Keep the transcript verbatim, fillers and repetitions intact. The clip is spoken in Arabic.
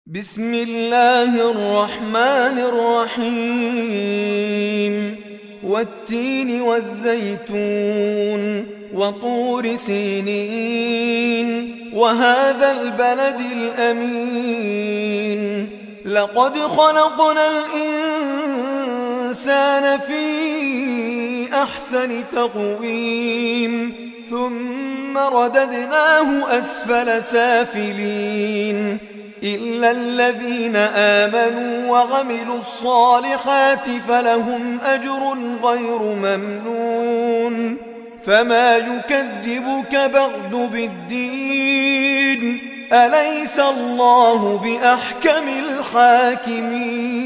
بسم الله الرحمن الرحيم والتين والزيتون وطور سينين وهذا البلد الأمين لقد خلقنا الإنسان في أحسن تقويم ثم رددناه أسفل سافلين إلا الذين آمنوا وعملوا الصالحات فلهم أجر غير ممنون فما يكذبك بعد بالدين أليس الله بأحكم الحاكمين